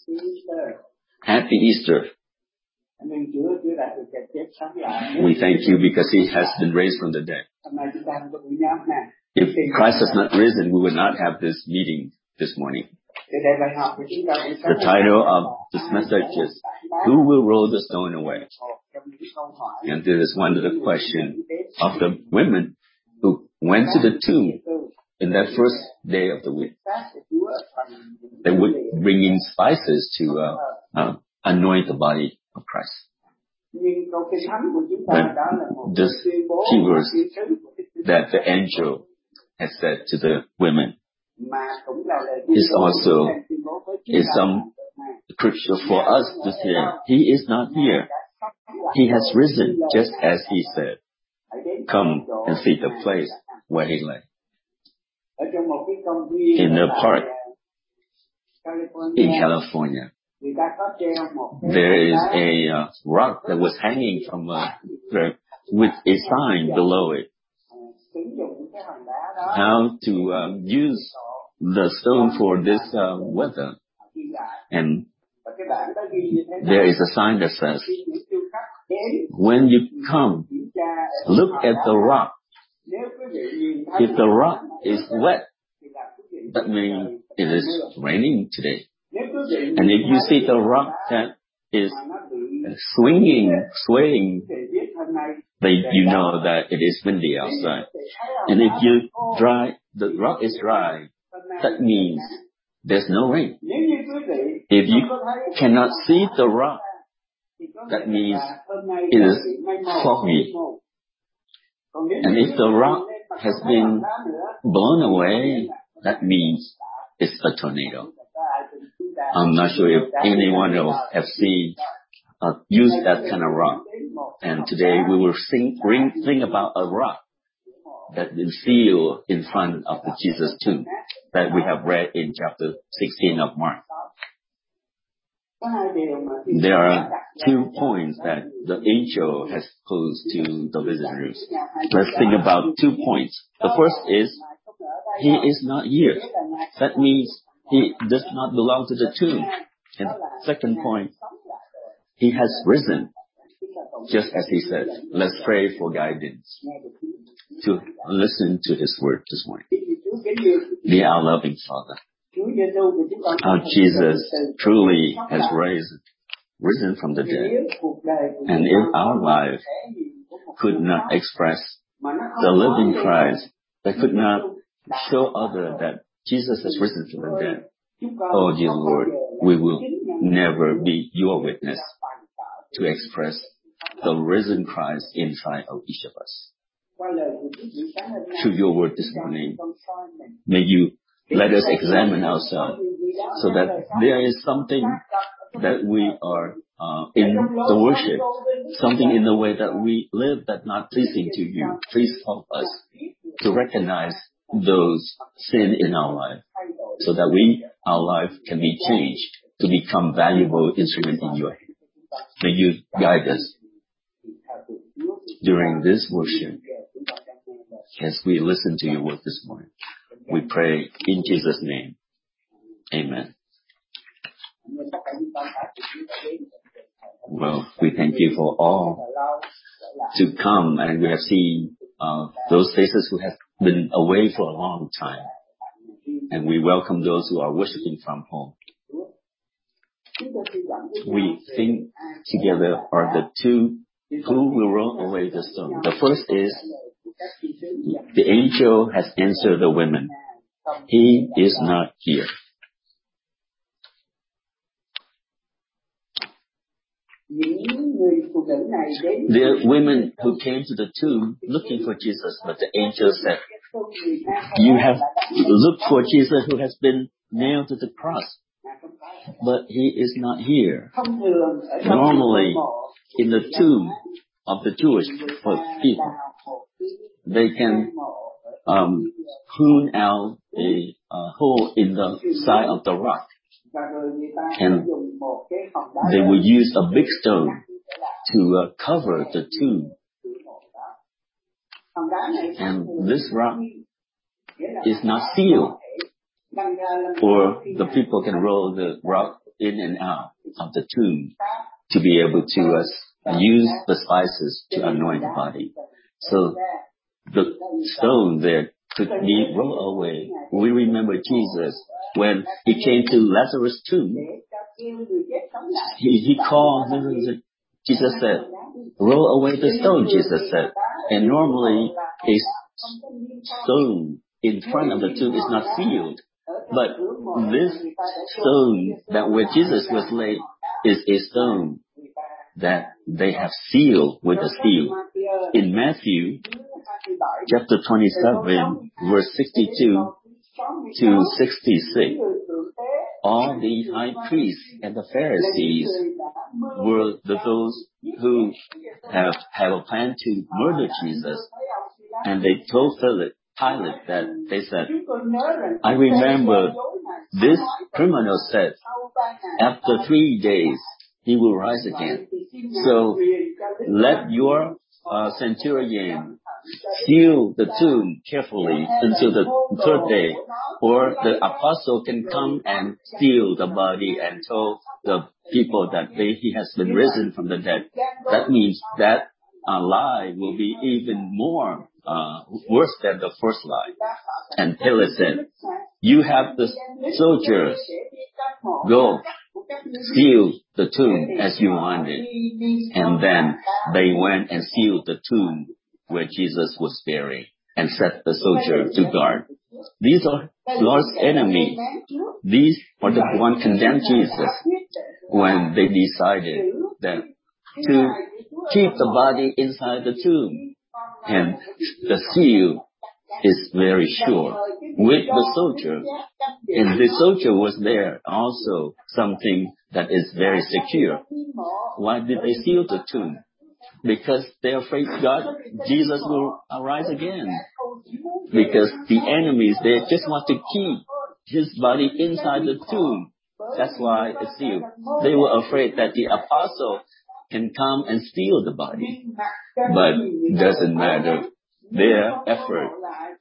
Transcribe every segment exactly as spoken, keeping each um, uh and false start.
Happy Easter. We thank you because he has been raised from the dead. If Christ has not risen, we would not have this meeting this morning. The title of this message is, Who Will Roll the Stone Away? And this is one of the questions of the women who went to the tomb in that first day of the week. They would bring in spices to uh, uh, anoint the body of Christ. But this key verse that the angel has said to the women is also is some scripture for us to say, He is not here. He has risen, just as He said. Come and see the place where He lay. In the park in California, there is a uh, rock that was hanging from uh, with a sign below it. How to um, use the stone for this uh, weather. And there is a sign that says, when you come, look at the rock. If the rock is wet, that means it is raining today. And if you see the rock that is swinging, swaying, then you know that it is windy outside. And if you dry, the rock is dry, that means there's no rain. If you cannot see the rock, that means it is foggy. And if the rock has been blown away, that means it's a tornado. I'm not sure if anyone else have seen, uh, used that kind of rock. And today we will sing, bring, sing about a rock that is sealed in front of the Jesus tomb that we have read in chapter sixteen of Mark. There are two points that the angel has posed to the visitors. Let's think about two points. The first is, He is not here. That means He does not belong to the tomb. And second point, He has risen, just as He said. Let's pray for guidance to listen to His word this morning. Dear our loving Father, our Jesus truly has risen, risen from the dead. And if our life could not express the living Christ, that could not show others that Jesus has risen from the dead, oh dear Lord, we will never be your witness to express the risen Christ inside of each of us. Through your word this morning, may you let us examine ourselves so that there is something that we are uh, in the worship, something in the way that we live that's not pleasing to you. Please help us to recognize those sin in our life so that we, our life can be changed to become valuable instrument in your hand. May you guide us during this worship as we listen to your word this morning. We pray in Jesus' name. Amen. Well, we thank you for all to come, and we have seen uh, those faces who have been away for a long time. And we welcome those who are worshiping from home. We think together are the two who will roll away the stone. The first is, the angel has answered the women. He is not here. The women who came to the tomb looking for Jesus, but the angel said, you have looked for Jesus who has been nailed to the cross, but He is not here. Normally, in the tomb of the Jewish people, they can um, hewn out a uh, hole in the side of the rock, and they would use a big stone to uh, cover the tomb. And this rock is not sealed, or the people can roll the rock in and out of the tomb to be able to uh, use the spices to anoint the body. So the stone there could be rolled away. We remember Jesus when he came to Lazarus' tomb. He, he called, Jesus said, roll away the stone, Jesus said. And normally a stone in front of the tomb is not sealed. But this stone that where Jesus was laid is a stone that they have sealed with a seal. In Matthew chapter twenty-seven, verse sixty-two to sixty-six, all the high priests and the Pharisees were the, those who have, have a plan to murder Jesus. And they told Philip, Pilate that they said, I remember this criminal said, after three days, he will rise again. So let your uh, centurion seal the tomb carefully until the third day, or the apostle can come and seal the body and tell the people that they, he has been risen from the dead. That means that a lie will be even more uh, worse than the first lie. And Pilate said, you have the soldiers go seal the tomb as you wanted. And then they went and sealed the tomb where Jesus was buried and set the soldier to guard. These are Lord's enemies. These are the one condemned Jesus when they decided that to keep the body inside the tomb. And the seal is very sure with the soldier. And the soldier was there also something that is very secure. Why did they seal the tomb? Because they're afraid God, Jesus will arise again. Because the enemies, they just want to keep his body inside the tomb. That's why it's sealed. They were afraid that the apostle can come and steal the body. But it doesn't matter. Their effort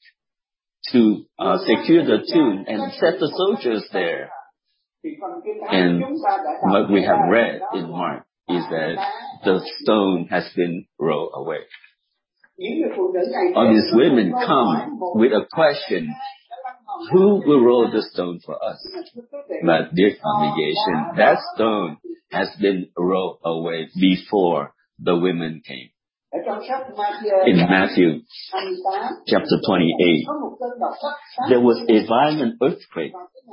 to uh, secure the tomb and set the soldiers there. And what we have read in Mark is that the stone has been rolled away. All these women come with a question, who will roll the stone for us? But dear congregation, that stone has been rolled away before the women came. In Matthew chapter twenty-eight, there was a violent earthquake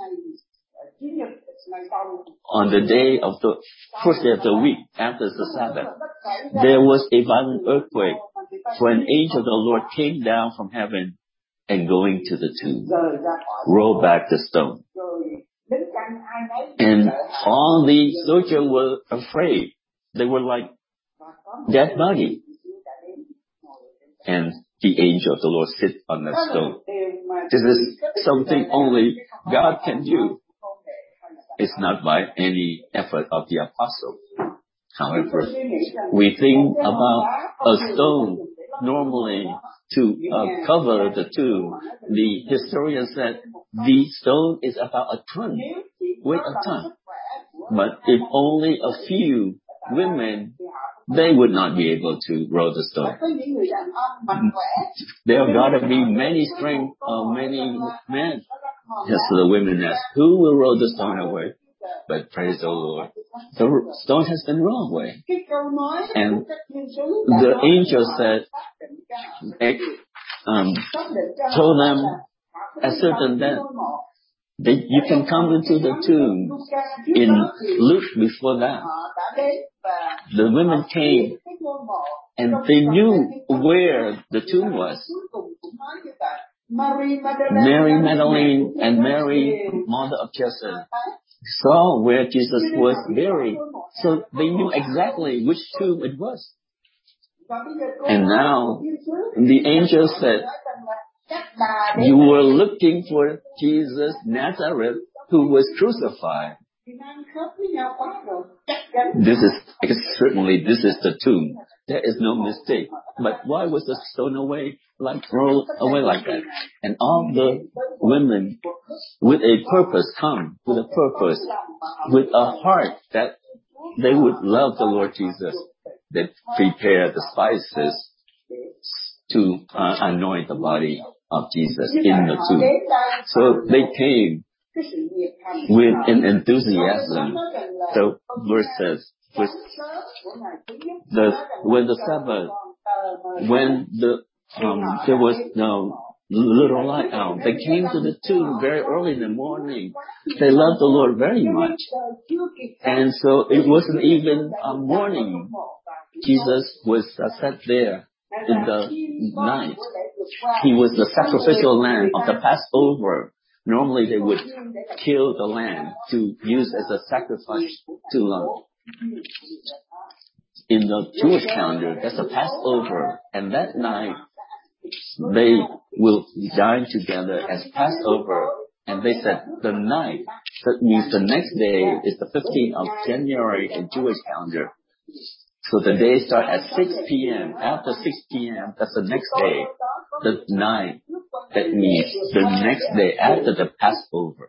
on the day of the first day of the week after the Sabbath. There was a violent earthquake, for an angel of the Lord came down from heaven and going to the tomb, rolled back the stone. And all the soldiers were afraid. They were like dead body. And the angel of the Lord sit on that stone. This is something only God can do. It's not by any effort of the apostle. However, we think about a stone normally to uh, cover the tomb. The historian said the stone is about a ton, weight a ton. But if only a few women, they would not be able to roll the stone. There got to be many strength of many men. Yes, so the women asked, who will roll the stone away? But praise the Lord, the stone has been rolled away. And the angel said, um, told them a certain that they, you can come into the tomb. In Luke before that, the women came and they knew where the tomb was. Mary Magdalene and Mary, mother of Joseph, saw where Jesus was buried. So they knew exactly which tomb it was. And now the angel said, you were looking for Jesus Nazareth who was crucified. This is, certainly this is the tomb. there is no mistake. But why was the stone away, like thrown away like that? And all the women with a purpose come, with a purpose, with a heart that they would love the Lord Jesus. They prepare the spices to uh, anoint the body of Jesus in the tomb. So they came with an enthusiasm. So verse says, verse, the, when the Sabbath, when the um, there was no little light out, they came to the tomb very early in the morning. They loved the Lord very much, and so it wasn't even a morning. Jesus was uh, sat there in the night. He was the sacrificial lamb of the Passover. Normally they would kill the lamb to use as a sacrifice to uh, in the Jewish calendar, that's a Passover. And that night they will dine together as Passover. And they said the night, that means the next day is the fifteenth of January in Jewish calendar. So the day starts at six p.m. After six p.m., that's the next day. The night, that means the next day after the Passover.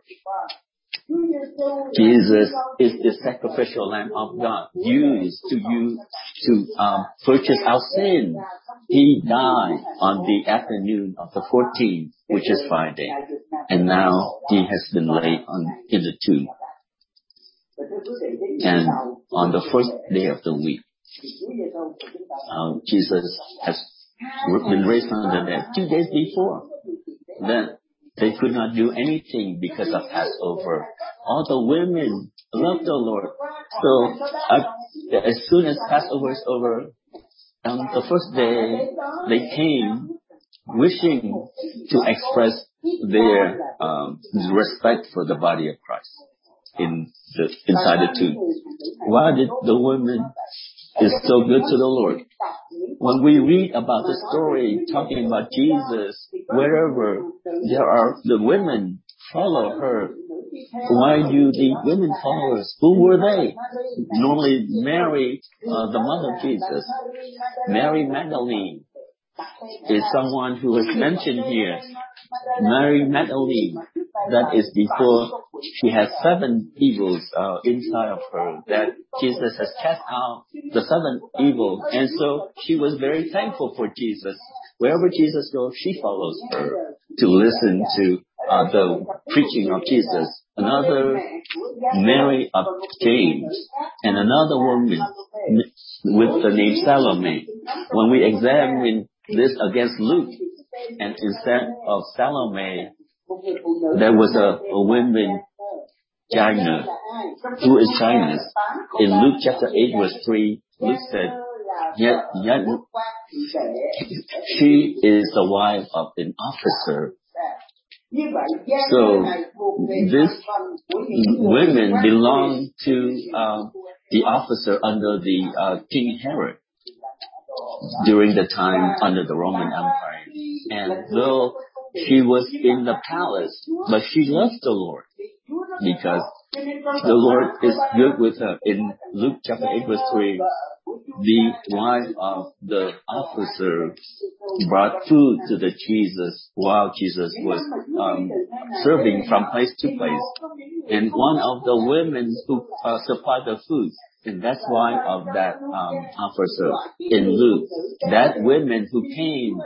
Jesus is the sacrificial Lamb of God, used to use to um, purchase our sin. He died on the afternoon of the fourteenth, which is Friday, and now he has been laid on in the tomb. And on the first day of the week, uh, Jesus has been raised from the dead. Two days before, then they could not do anything because of Passover. All the women loved the Lord. So uh, as soon as Passover is over, on the first day, they came wishing to express their um, respect for the body of Christ in the, inside the tomb. Why did the women is so good to the Lord? When we read about the story talking about Jesus, wherever there are the women follow her. Why do the women follow us? Who were they? Normally Mary, uh, the mother of Jesus. Mary Magdalene is someone who is mentioned here. Mary Magdalene, that is before she has seven evils uh, inside of her, that Jesus has cast out the seven evils. And so she was very thankful for Jesus. Wherever Jesus goes, she follows her to listen to uh, the preaching of Jesus. Another, Mary of James, and another woman with the name Salome. When we examine this against Luke, and instead of Salome, there was a, a woman, Janus. Who is Janus? In Luke chapter eight verse three, Luke said, yet, yet she is the wife of an officer. So this women belong to uh, the officer under the uh, King Herod during the time under the Roman Empire. And though she was in the palace, but she loved the Lord because the Lord is good with her. In Luke chapter eight verse three, the wife of the officer brought food to the Jesus while Jesus was um, serving from place to place. And one of the women who uh, supplied the food, and that's why of that um, officer in Luke, that women who came.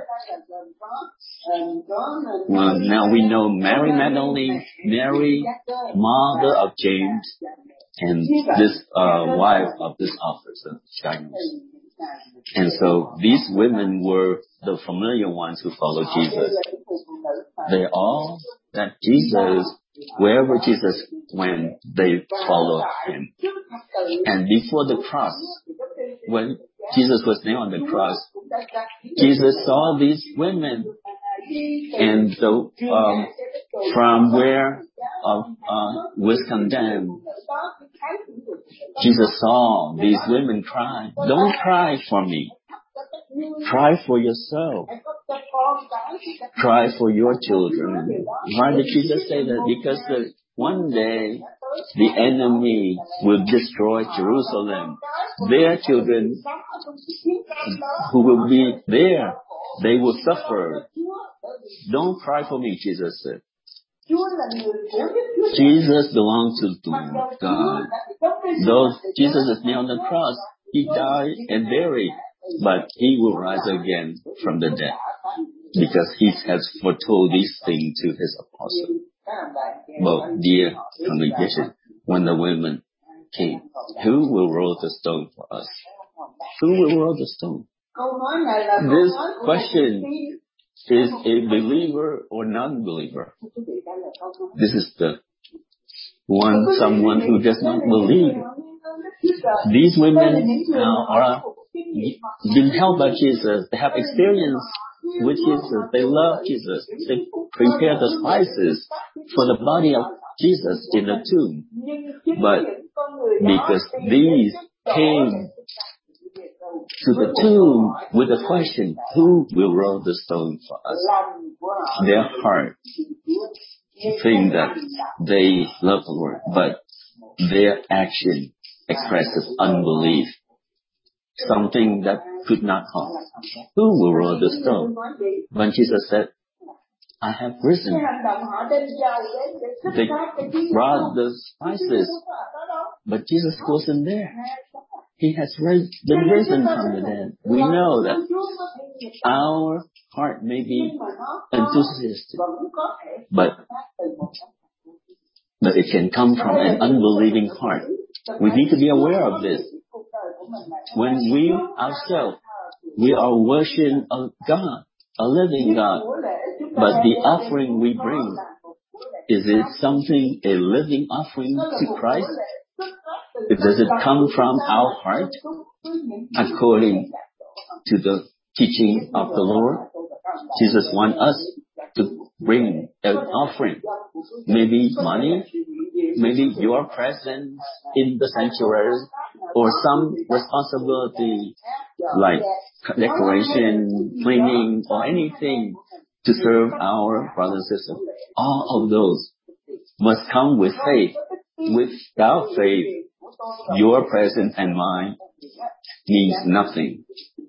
Well, now we know Mary Magdalene, Mary, mother of James, and this uh, wife of this officer, Janus. And so these women were the familiar ones who followed Jesus. They all, that Jesus, wherever Jesus went, they followed him. And before the cross, when Jesus was nailed on the cross, Jesus saw these women. And so um, from where uh, uh, was condemned, Jesus saw these women cry. Don't cry for me. Cry for yourself. Cry for your children. Why did Jesus say that? Because the, one day the enemy will destroy Jerusalem. their children who will be there, they will suffer. Don't cry for me, Jesus said. Jesus belongs to God. Though Jesus is nailed on the cross, He died and buried, but He will rise again from the dead, because He has foretold these things to His apostles. But dear congregation, when the women came, who will roll the stone for us? Who will roll the stone? This question is a believer or non-believer. This is the one, someone who does not believe. These women now are been helped by Jesus. They have experience with Jesus. They love Jesus. They prepare the spices for the body of Jesus in the tomb. But because these came to the tomb with a question, who will roll the stone for us? Their heart think that they love the Lord, but their action expresses unbelief. Something that could not come. Who will roll the stone? When Jesus said, I have risen, they brought the spices, but Jesus wasn't there. He has been risen from the dead. We know that our heart may be enthusiastic, but, but it can come from an unbelieving heart. We need to be aware of this. When we ourselves, we are worshiping a God, a living God, but the offering we bring, is it something, a living offering to Christ? Does it come from our heart according to the teaching of the Lord? Jesus wants us to bring an offering. Maybe money, maybe your presence in the sanctuary, or some responsibility like decoration, cleaning, or anything to serve our brothers and sisters. All of those must come with faith. Without faith, your presence and mine means nothing.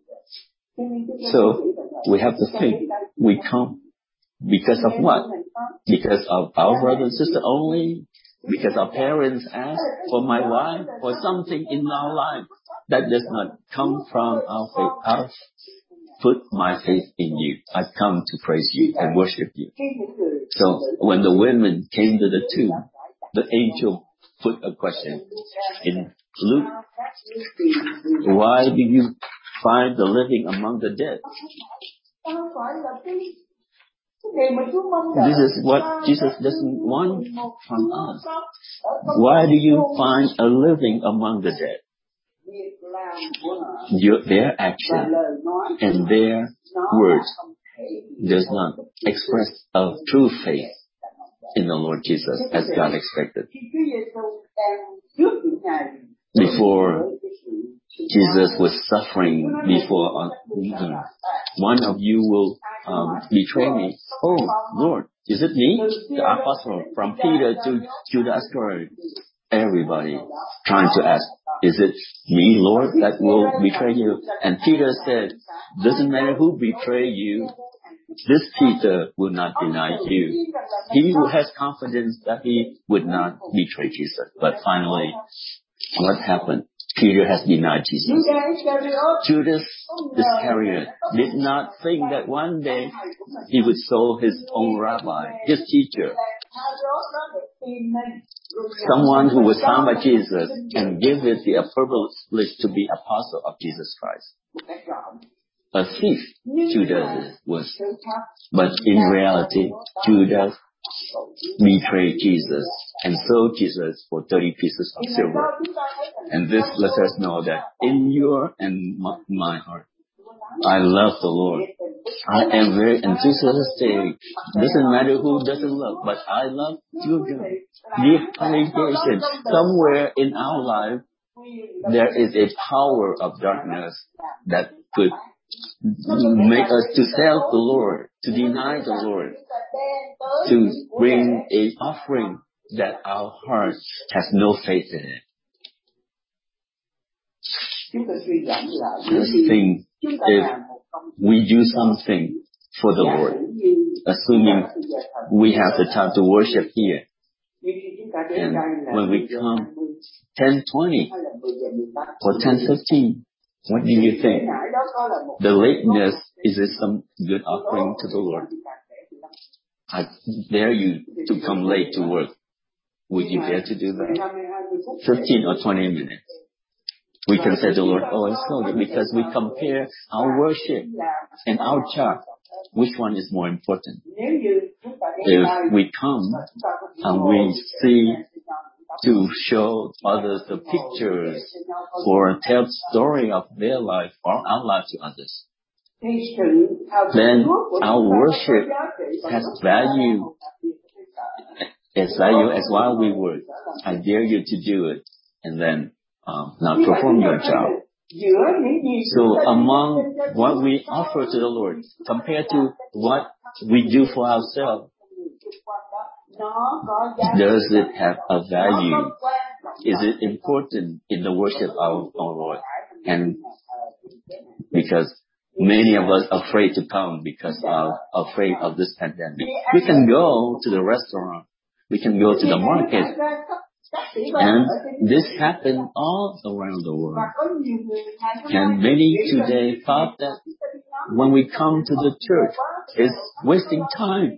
So we have to think. We come because of what? Because of our brother and sister only? Because our parents ask for my life or something in our life that does not come from our faith. I've put my faith in you. I've come to praise you and worship you. So when the women came to the tomb, the angel put a question in Luke. Why do you find the living among the dead? This is what Jesus doesn't want from us. Why do you find a living among the dead? Your, their action and their words does not express a true faith in the Lord Jesus as God expected. Before Jesus was suffering, before uh, one of you will um, betray me. Oh, Lord, is it me? The apostle, from Peter to Judas Iscariot. Everybody trying to ask, is it me, Lord, that will betray you? And Peter said, doesn't matter who betray you, this Peter will not deny you. He who has confidence that he would not betray Jesus. But finally, what happened? Peter has denied Jesus. Judas Iscariot did not think that one day he would sow his own rabbi, his teacher, someone who was found by Jesus, and give it the privilege to be apostle of Jesus Christ. A thief, Judas was. But in reality, Judas betrayed Jesus and sold Jesus for thirty pieces of silver. And this lets us know that in your and my, my heart, I love the Lord. I am very enthusiastic. Doesn't matter who doesn't love, but I love you. Dear congregation, somewhere in our life, there is a power of darkness that could make us to sell the Lord, to deny the Lord, to bring an offering that our heart has no faith in it. Let's think if we do something for the Lord, assuming we have the time to worship here. And when we come ten twenty or ten fifteen, what do you think? The lateness, is it some good offering to the Lord? I dare you to come late to work. Would you dare to do that? fifteen or twenty minutes. We can say to the Lord, oh, it's so good, because we compare our worship and our chart. Which one is more important? If we come and we see to show others the pictures or tell the story of their life or our life to others, then our worship has value, as value as while we work. I dare you to do it, and then um, now perform your job. So among what we offer to the Lord, compared to what we do for ourselves, does it have a value? Is it important in the worship of our Lord? And because many of us are afraid to come because of afraid of this pandemic. We can go to the restaurant. We can go to the market. And this happened all around the world. And many today thought that when we come to the church, it's wasting time.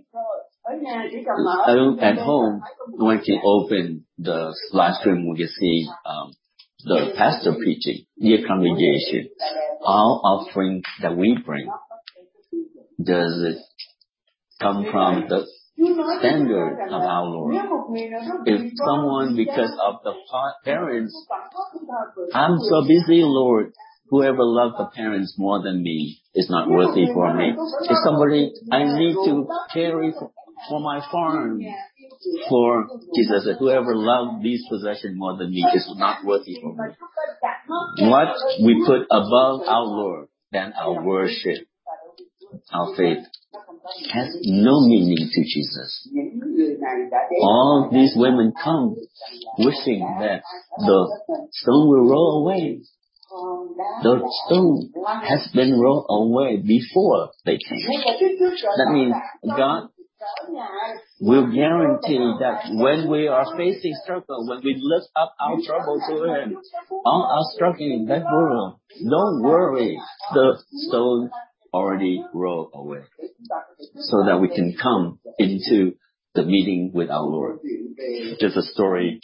At home, when we open the live stream, we can see um, the pastor preaching, dear congregation, all offering that we bring, does it come from the standard of our Lord? If someone, because of the parents, I'm so busy, Lord, whoever loves the parents more than me is not worthy for me. If somebody, I need to carry for, for my farm, for Jesus said, whoever loves these possessions more than me is not worthy for me. What we put above our Lord than our worship, our faith, has no meaning to Jesus. All these women come wishing that the stone will roll away. The stone has been rolled away before they came. That means God will guarantee that when we are facing struggle, when we lift up our trouble to Him, all our struggling in that world, don't worry, the stone already rolled away, so that we can come into the meeting with our Lord. Just a story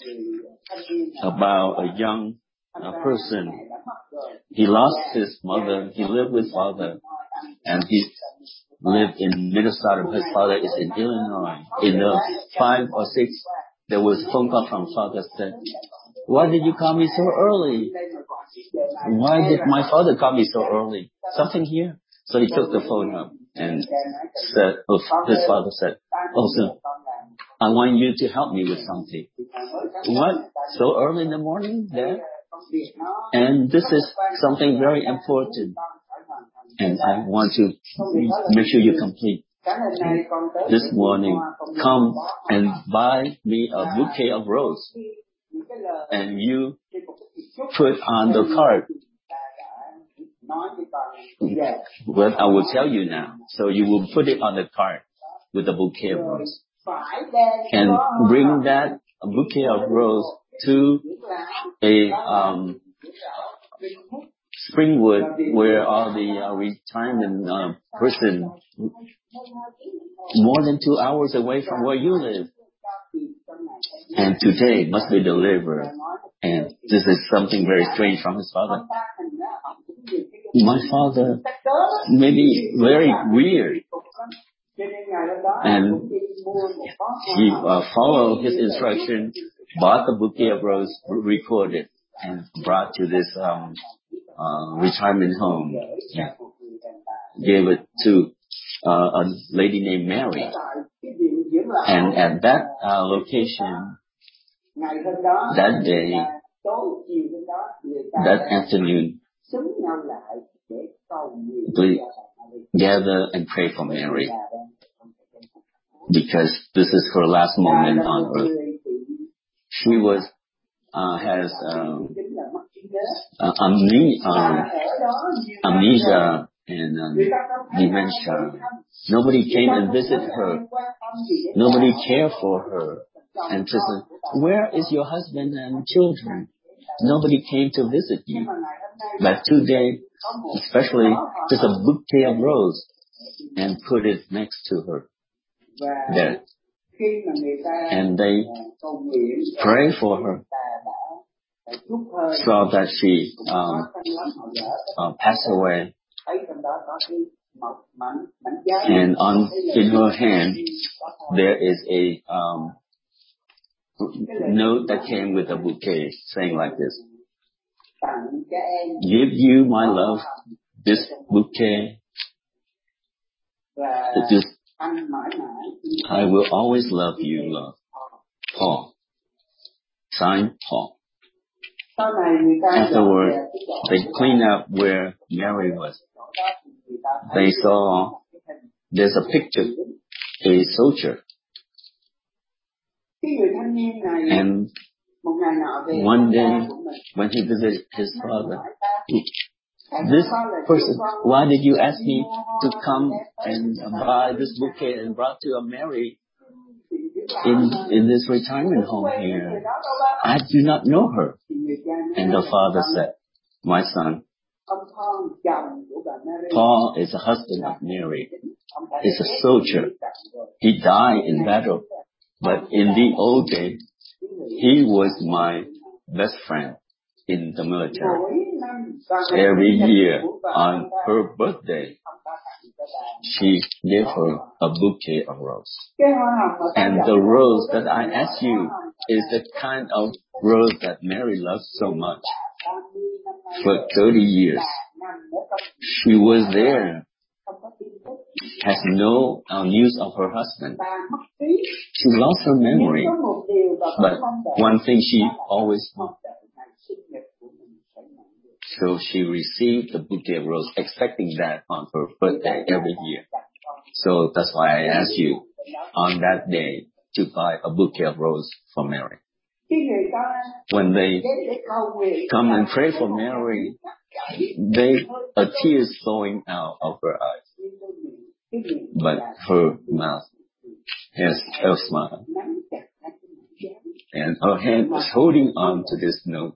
about a young a person. He lost his mother. He lived with father, and he lived in Minnesota. His father is in Illinois. In the five or six, there was a phone call from father said, "Why did you call me so early? Why did my father call me so early? Something here?" So he took the phone up and said, oh, his father said, "Oh, son, I want you to help me with something." "What? So early in the morning, Dad?" "And this is something very important, and I want to make sure you complete. This morning, come and buy me a bouquet of roses, and you put on the card." "Well, I will tell you now. So you will put it on the card with a bouquet of roses, and bring that bouquet of roses to a um, Springwood, where all the uh, retirement uh, person, more than two hours away from where you live. And today must be delivered." And this is something very strange from his father. My father may be very weird, and he uh, followed his instruction, bought the bouquet of roses, recorded, and brought to this um, uh, retirement home. Yeah. Gave it to uh, a lady named Mary. And at that uh, location, that day, that afternoon, they gather and pray for Mary, because this is her last moment on earth. She was uh, has um, uh, amne- um, amnesia and um, dementia. Nobody came and visited her. Nobody cared for her. And she said, where is your husband and children? Nobody came to visit you. But today, especially, there's a bouquet of roses and put it next to her bed. And they pray for her so that she um, uh, passed away. And on in her hand there is a um, note that came with a bouquet saying like this: give you my love, this bouquet. This, I will always love you, love. Paul. Signed, Paul. Afterward, they cleaned up where Mary was. They saw there's a picture, a soldier. And one day, when he visited his father, this person, why did you ask me to come and buy this bouquet and brought to a Mary in in this retirement home here? I do not know her. And the father said, my son, Paul is a husband of Mary, is a soldier. He died in battle, but in the old days, he was my best friend in the military. Every year on her birthday, she gave her a bouquet of roses. And the rose that I asked you is the kind of rose that Mary loves so much. For thirty years, she was there, has no uh, news of her husband. She lost her memory, but one thing she always wanted. So she received the bouquet of roses, expecting that on her birthday every year. So that's why I asked you on that day to buy a bouquet of roses for Mary. When they come and pray for Mary, they are tears flowing out of her eyes, but her mouth has a smile, and her hand is holding on to this note,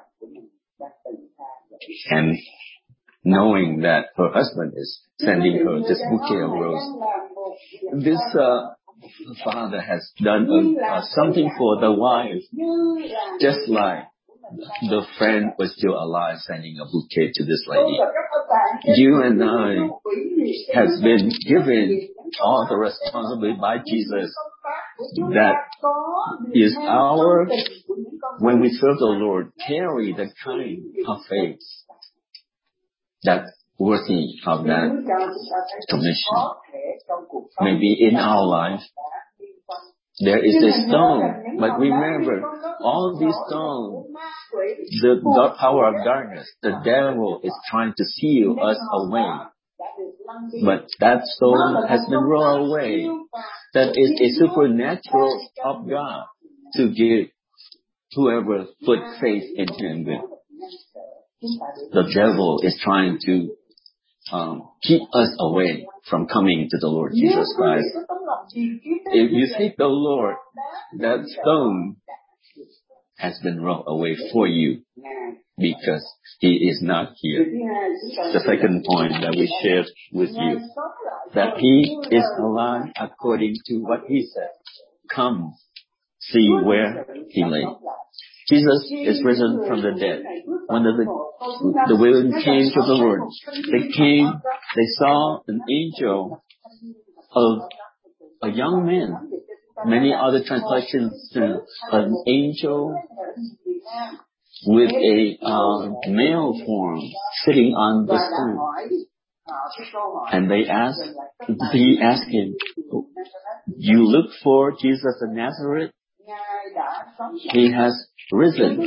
and knowing that her husband is sending her this bouquet of roses. This uh, father has done a, uh, something for the wife, just like the friend was still alive, sending a bouquet to this lady. You and I have been given all the responsibility by Jesus. That is our, when we serve the Lord, carry the kind of faith that's worthy of that commission. Maybe in our life, there is a stone, but remember, all these stones, the dark power of darkness, the devil is trying to seal us away. But that stone has been rolled away. That is a supernatural of God to give whoever put faith in Him. The devil is trying to um, keep us away from coming to the Lord Jesus Christ. If you seek the Lord, that stone has been rolled away for you because He is not here. The second point that we shared with you, that He is alive according to what He said. Come, see where He lay. Jesus is risen from the dead. When the, the women came to the Lord, they came, they saw an angel of a young man. Many other translations, uh, an angel with a uh, male form sitting on the stone. And they asked, he asked him, you look for Jesus of Nazareth? He has risen.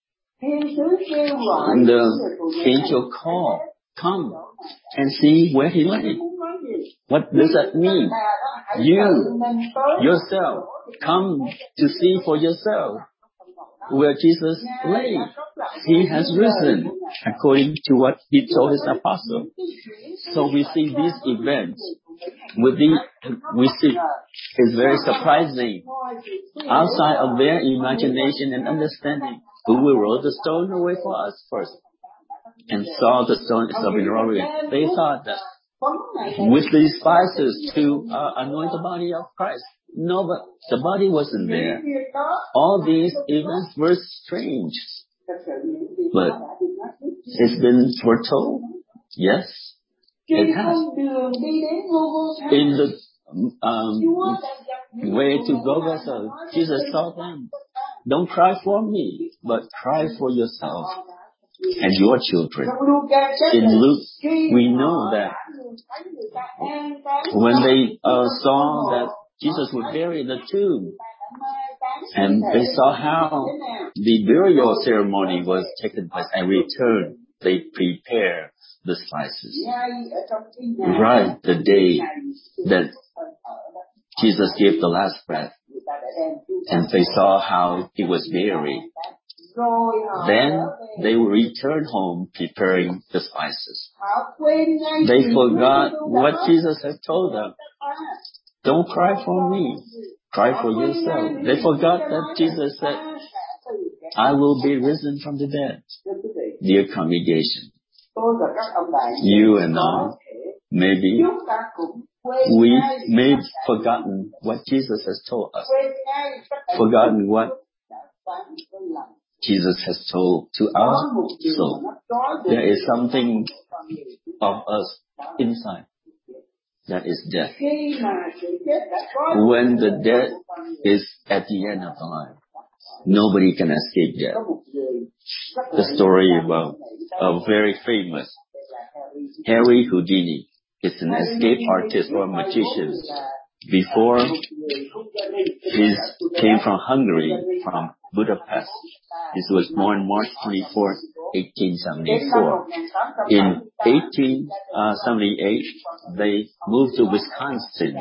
And the angel called, come and see where he lay. What does that mean? You, yourself, come to see for yourself. where Jesus lay. He has risen according to what he told his apostles. So we see these events. With the, we see it's very surprising. Outside of their imagination and understanding, who will roll the stone away for us first? And saw the stone is of glory. They thought that with these spices to uh, anoint the body of Christ. No, but the body wasn't there. All these events were strange. But it's been foretold. Yes, it has. In the um, way to Golgotha, Jesus told them, don't cry for me, but cry for yourself and your children. In Luke, we know that when they uh, saw that Jesus was buried in the tomb, and they saw how the burial ceremony was taken place and returned, they prepared the spices. Right the day that Jesus gave the last breath, and they saw how he was buried. Then they returned home preparing the spices. They forgot what Jesus had told them. Don't cry for me. Cry for yourself. They forgot that Jesus said, I will be risen from the dead. Dear congregation, you and I, maybe we may have forgotten what Jesus has told us. Forgotten what Jesus has told to our soul. There is something of us inside. That is death. When the death is at the end of the line, nobody can escape death. The story about a very famous Harry Houdini is an escape artist or magician. Before he came from Hungary, from Budapest. This was born March twenty-fourth, eighteen seventy-four. In eighteen seventy-eight, they moved to Wisconsin.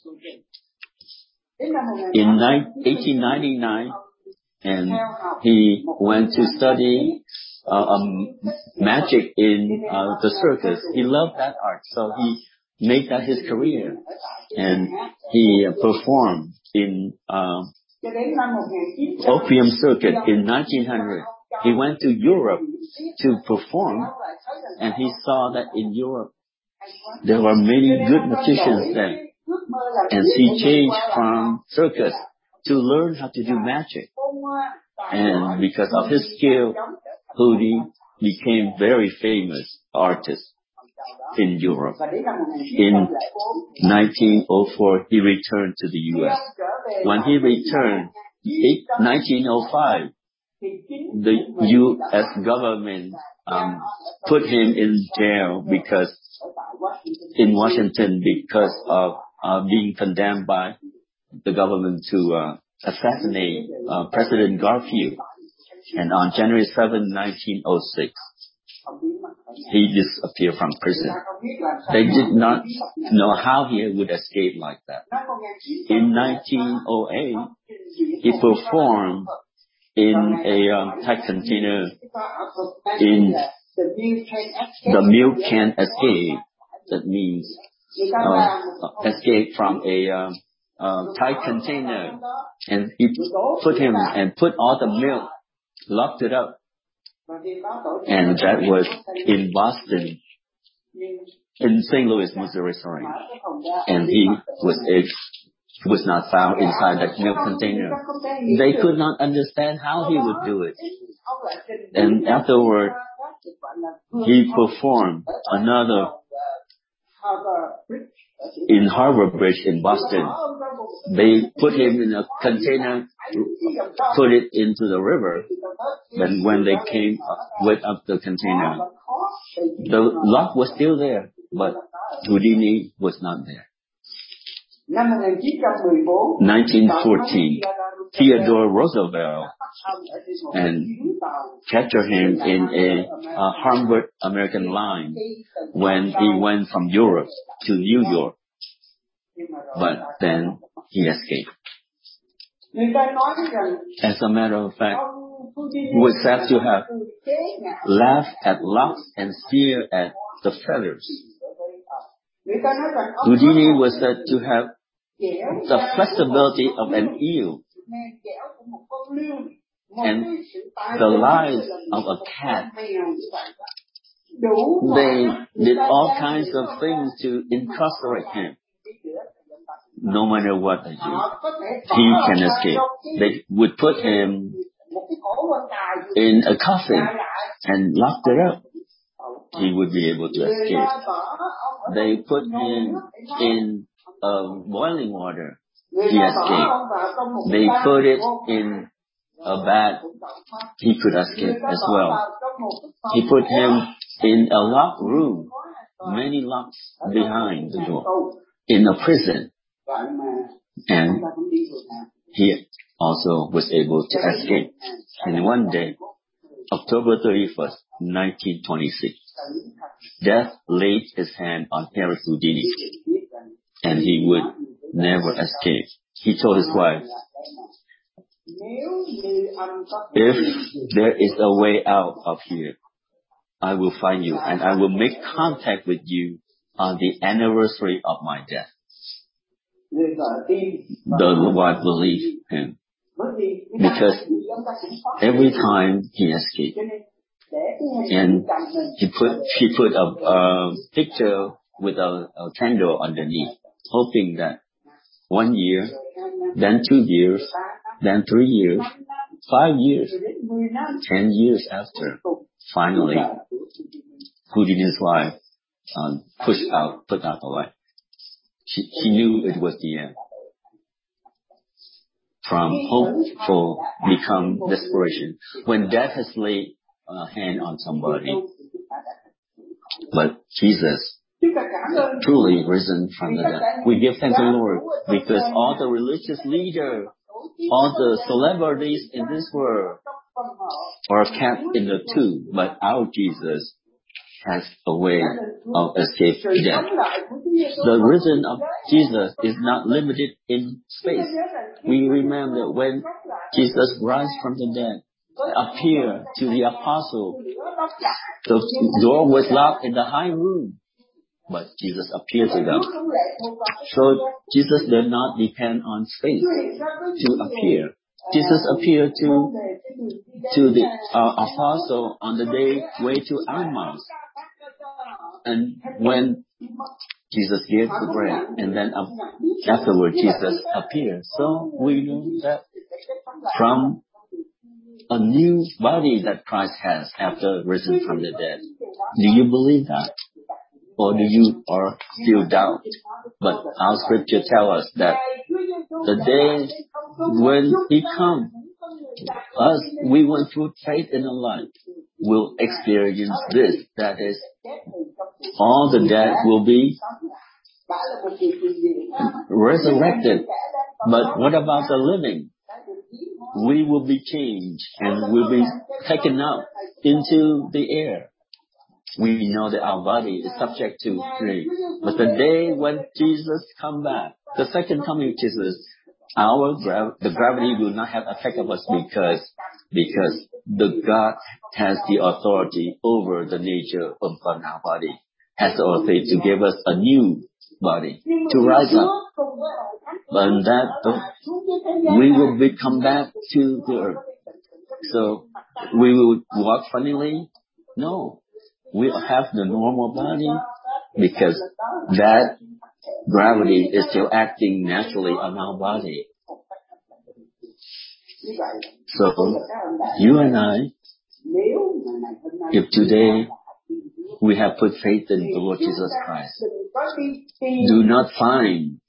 In eighteen ninety-nine, and he went to study uh, um, magic in uh, the circus. He loved that art, so he made that his career, and he uh, performed in uh, Opium Circuit in nineteen hundred. He went to Europe to perform, and he saw that in Europe there were many good magicians there. And he changed from circus to learn how to do magic. And because of his skill, Houdini became very famous artist in Europe. In nineteen oh four, he returned to the U S. When he returned, in nineteen oh five, the U S government um, put him in jail because in Washington because of uh, being condemned by the government to uh, assassinate uh, President Garfield. And on January seventh, nineteen oh six, he disappeared from prison. They did not know how he would escape like that. In nineteen oh eight, he performed in a um, tight container in the milk can escape. That means uh, escape from a um, uh, tight container, and he put him and put all the milk, locked it up, and that was in Boston, in Saint Louis, Missouri, sorry. And he was a, was not found inside that milk container. They could not understand how he would do it. And afterward, he performed another in Harbor Bridge in Boston. They put him in a container, put it into the river. Then when they came with up the container, the lock was still there, but Houdini was not there. nineteen fourteen, Theodore Roosevelt and captured him in a, a Hamburg American line when he went from Europe to New York. But then he escaped. As a matter of fact, was said to have laughed at locks and sneered at the feathers. Houdini was said to have the flexibility of an eel and the lies of a cat. They did all kinds of things to incarcerate him. No matter what they do, he can escape. They would put him in a coffin and lock it up. He would be able to escape. They put him in uh, boiling water. He escaped. They put it in a bath. He could escape as well. He put him in a locked room, many locks behind the door, in a prison. And he also was able to escape. And one day, October thirty-first, nineteen twenty-six, death laid his hand on Harry Houdini, and he would never escape. He told his wife, if there is a way out of here, I will find you, and I will make contact with you on the anniversary of my death. The wife believed him, because every time he escaped, and he put he put a, a picture with a, a candle underneath, hoping that one year, then two years, then three years, five years, ten years after, finally, Houdini's wife um, pushed out, put out the light. She, she knew it was the end. From hopeful become desperation. When death has laid a hand on somebody, but Jesus truly risen from the dead. We give thanks to the Lord because all the religious leaders, all the celebrities in this world are kept in the tomb, but our Jesus has a way of escape death. The risen of Jesus is not limited in space. We remember when Jesus rose from the dead, appeared to the apostle, the door was locked in the high room, but Jesus appeared to them. So Jesus did not depend on space to appear. Jesus appeared to to the uh, apostle on the day way to Emmaus. And when Jesus gave the bread, and then afterward Jesus appeared. So we know that from a new body that Christ has after risen from the dead. Do you believe that? Or do you or still doubt? But our scripture tells us that the day when He comes, us, we went through faith in the life, will experience this. That is, all the dead will be resurrected. But what about the living? We will be changed and will be taken up into the air. We know that our body is subject to decay. But the day when Jesus comes back, the second coming of Jesus, our gra- the gravity will not have effect of us because because the God has the authority over the nature of our body, has the authority to give us a new body to rise up. And that uh, we will be come back to the earth. So we will walk funnily? No. We have the normal body because that gravity is still acting naturally on our body. So, you and I, if today we have put faith in the Lord Jesus Christ, do not find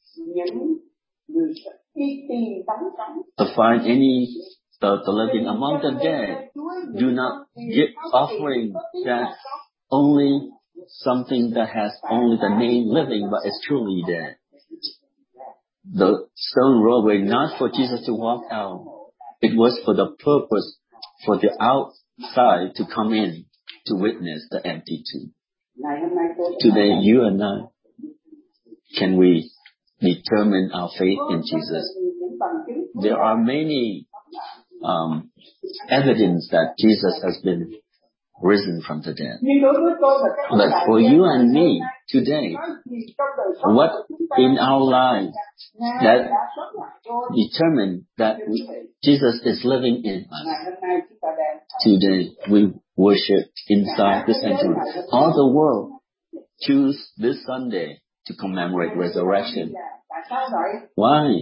to find any the, the living among the dead. Do not give offering that only something that has only the name living but is truly dead. The stone roadway not for Jesus to walk out. It was for the purpose for the outside to come in to witness the empty tomb. Today, you and I, can we determine our faith in Jesus? there are many um, evidence that Jesus has been risen from the dead. But for you and me today, what in our lives that determine that Jesus is living in us? Today we worship inside the sanctuary. All the world choose this Sunday to commemorate resurrection. Why?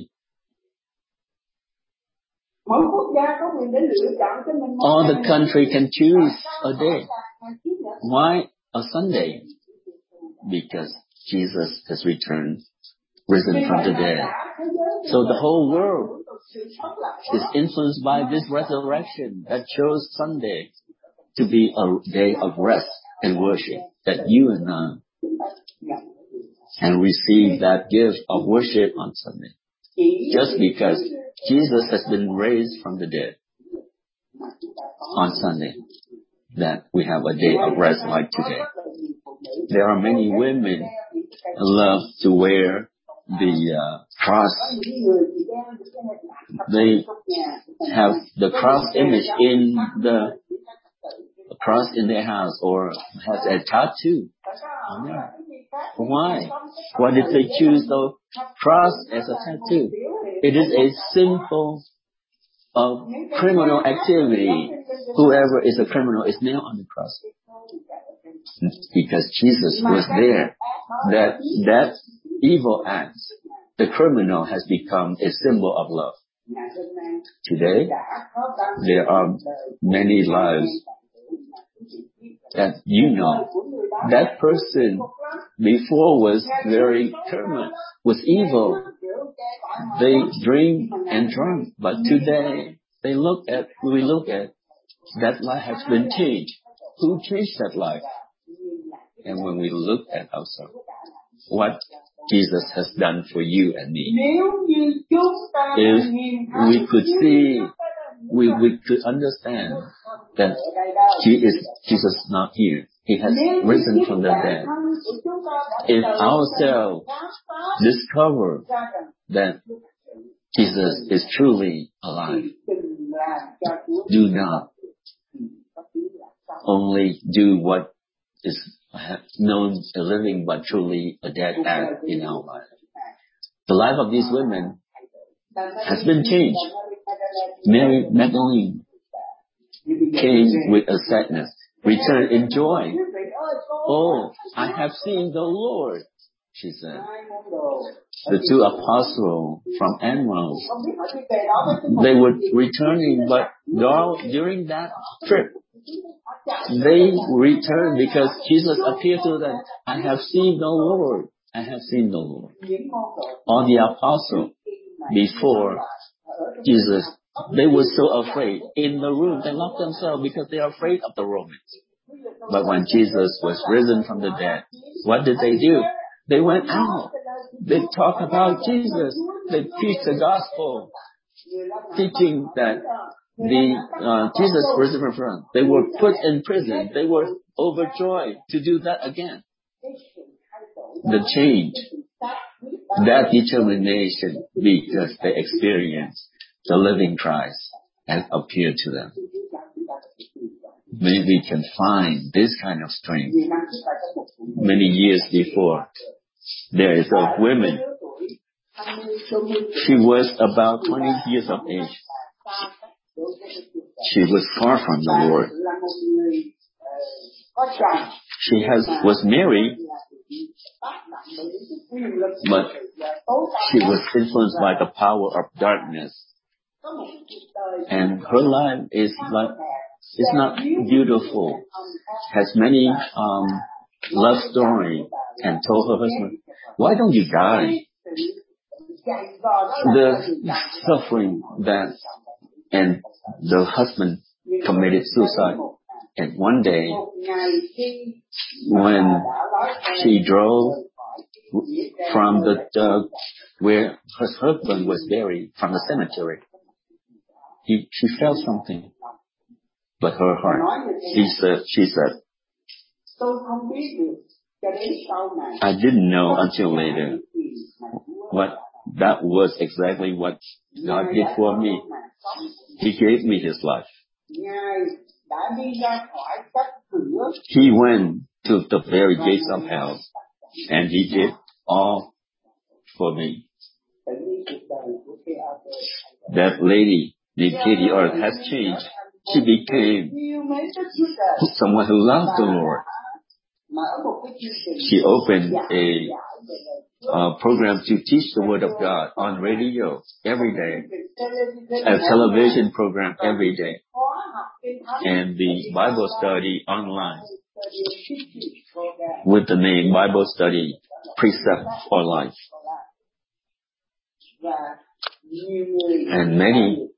All the country can choose a day. Why a Sunday? Because Jesus has returned, risen from the dead. So the whole world is influenced by this resurrection that chose Sunday to be a day of rest and worship, that you and I can receive that gift of worship on Sunday. Just because Jesus has been raised from the dead on Sunday, that we have a day of rest like today. There are many women who love to wear the uh, cross. They have the cross image in the cross in their house, or has a tattoo on there. Why? Why did they choose the cross as a tattoo? It is a symbol of criminal activity. Whoever is a criminal is nailed on the cross. Because Jesus was there. That that evil act, the criminal, has become a symbol of love. Today, there are many lives that you know. That person before was very criminal, was evil. They drink and drunk, but today they look at, we look at, that life has been changed. Who changed that life? And when we look at ourselves, what Jesus has done for you and me, if we could see, we, we could understand that he is, Jesus is not here. He has risen from the dead. If ourselves discover that Jesus is truly alive, do not only do what is known as a living but truly a dead act in our life. The life of these women has been changed. Mary Magdalene came with a sadness, returned in joy. Oh, I have seen the Lord, she said. The two apostles from Emmaus, they were returning, but during that trip, they returned because Jesus appeared to them. I have seen the Lord. I have seen the Lord. All the apostles, before Jesus, they were so afraid. In the room, they locked themselves because they are afraid of the Romans. But when Jesus was risen from the dead, what did they do? They went out. They talked about Jesus. They preached the gospel, teaching that the uh, Jesus risen from the dead. They were put in prison. They were overjoyed to do that again. The change, that determination, because they experienced the living Christ has appeared to them. Maybe we can find this kind of strength. Many years before, there is a woman. She was about twenty years of age. She was far from the Lord. She has was married, but she was influenced by the power of darkness. And her life is like, it's not beautiful. Has many um, love story, and told her husband, why don't you die? The suffering that, and the husband committed suicide. And one day, when she drove from the uh, where her husband was buried, from the cemetery, he she felt something, but her heart. She said, she said, I didn't know until later what That was exactly what God did for me. He gave me His life. He went to the very gates of hell, and He did all for me. That lady, named Katie Earth, has changed. She became someone who loved the Lord. She opened a uh, program to teach the Word of God on radio every day, a television program every day, and the Bible study online with the name Bible Study Precept for Life. And many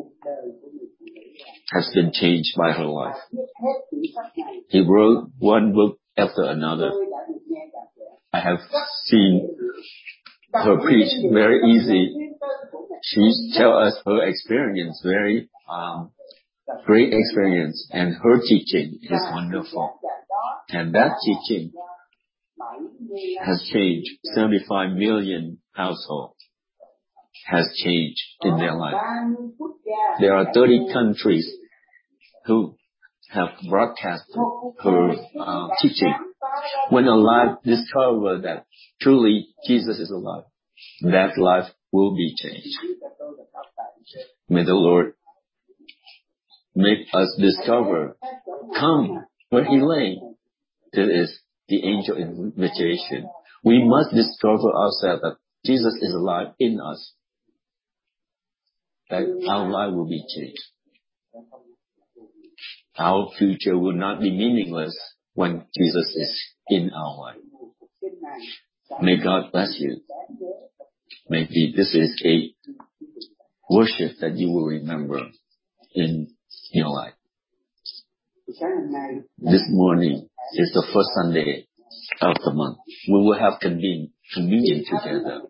has been changed by her life. He wrote one book after another. I have seen her preach very easy. She tells us her experience, very um, great experience, and her teaching is wonderful. And that teaching has changed seventy-five million households. Has changed in their life. There are thirty countries who have broadcast her uh, teaching. When a life discovers that truly Jesus is alive, that life will be changed. May the Lord make us discover, come where He lay. This is the angel invitation. We must discover ourselves that Jesus is alive in us, that our life will be changed. Our future will not be meaningless when Jesus is in our life. May God bless you. Maybe this is a worship that you will remember in your life. This morning is the first Sunday of the month. We will have conven- communion together.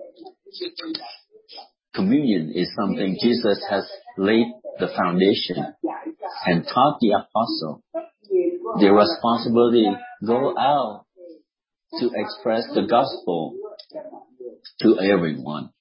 Communion is something Jesus has laid the foundation and taught the apostle. The responsibility go out to express the gospel to everyone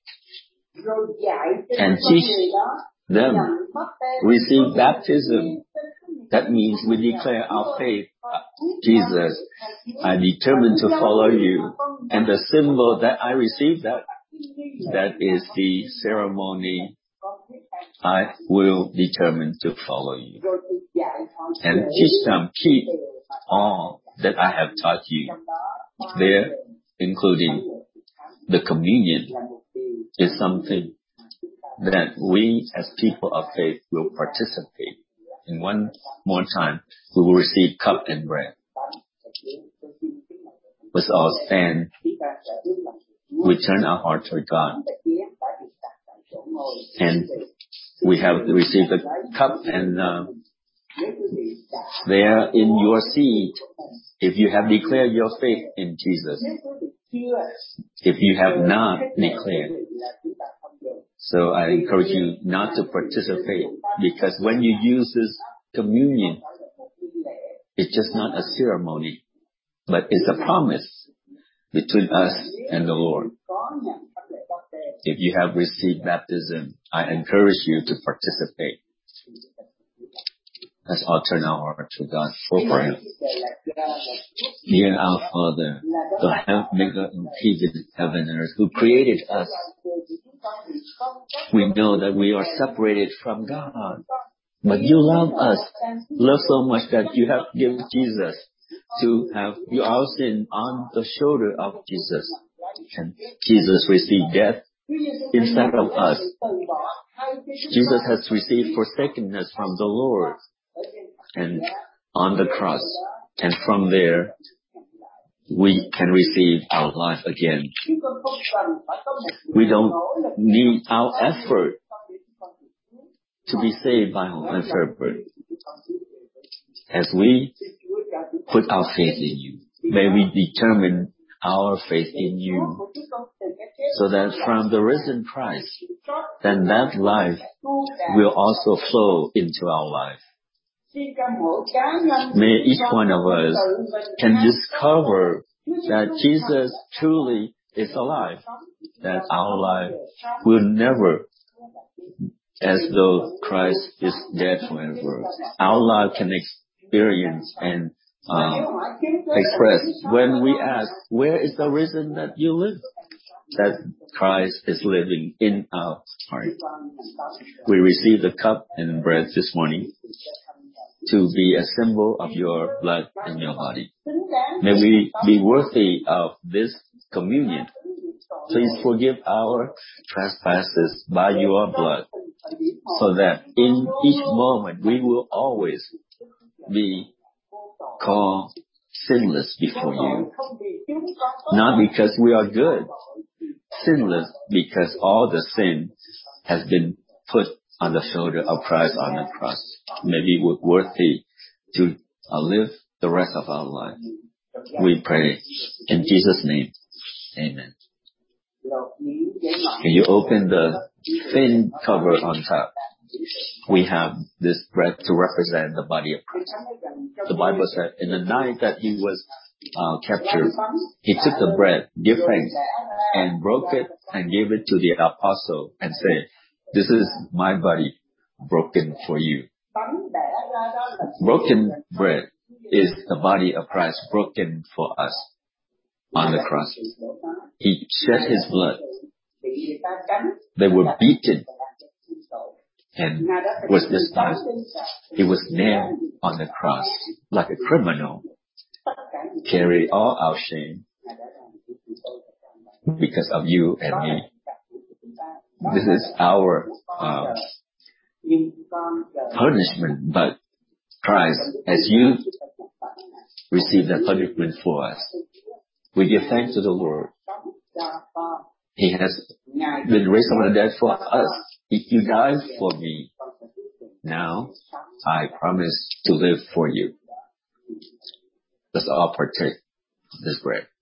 and teach them. Receive baptism. That means we declare our faith. Jesus, I determined to follow you. And the symbol that I received, that that is the ceremony. I will determine to follow you. And teach them, keep all that I have taught you. There, including the communion, is something that we as people of faith will participate. And one more time, we will receive cup and bread. Let's all stand. We turn our heart toward God. And we have received the cup, and uh, there in your seat, if you have declared your faith in Jesus, if you have not declared, so I encourage you not to participate, because when you use this communion, it's just not a ceremony, but it's a promise between us and the Lord. If you have received baptism, I encourage you to participate. Let's all turn our heart to God for prayer. Dear our Father, the maker of heaven and earth, who created us, we know that we are separated from God. But you love us, love so much that you have given Jesus to have our sin on the shoulder of Jesus. And Jesus received death instead of us. Jesus has received forsakenness from the Lord and on the cross. And from there, we can receive our life again. We don't need our effort to be saved by our effort. As we put our faith in you, may we determine our faith in you, so that from the risen Christ, then that life will also flow into our life. May each one of us can discover that Jesus truly is alive, that our life will never, as though Christ is dead forever. Our life can experience and uh, express when we ask, where is the reason that you live? That Christ is living in our heart. We receive the cup and bread this morning to be a symbol of your blood and your body. May we be worthy of this communion. Please forgive our trespasses by your blood, so that in each moment we will always be called sinless before you. Not because we are good, sinless because all the sin has been put on the shoulder of Christ on the cross. May we be worthy to uh, live the rest of our life. We pray in Jesus' name. Amen. Can you open the thin cover on top? We have this bread to represent the body of Christ. The Bible said in the night that he was uh, captured, he took the bread, gave thanks, and broke it and gave it to the apostle and said, this is my body broken for you. Broken bread is the body of Christ broken for us on the cross. He shed his blood. They were beaten and was despised. He was nailed on the cross like a criminal, carry all our shame because of you and me. This is our uh, punishment, but Christ, as you receive that punishment for us, we give thanks to the Lord. He has been raised from the dead for us. You died for me. Now I promise to live for you. Let's all partake of this bread.